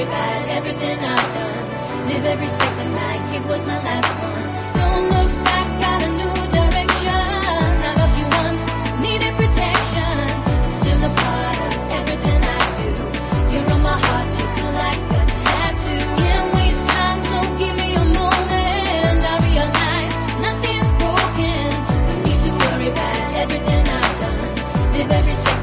worry about everything I've done. Live every second like it was my last one. Don't look back, got a new direction. I loved you once, needed protection. Still a part of everything I do. You're on my heart just like a tattoo. Can't waste time, so give me a moment. I realize nothing's broken. Don't need to worry about everything I've done. Live every second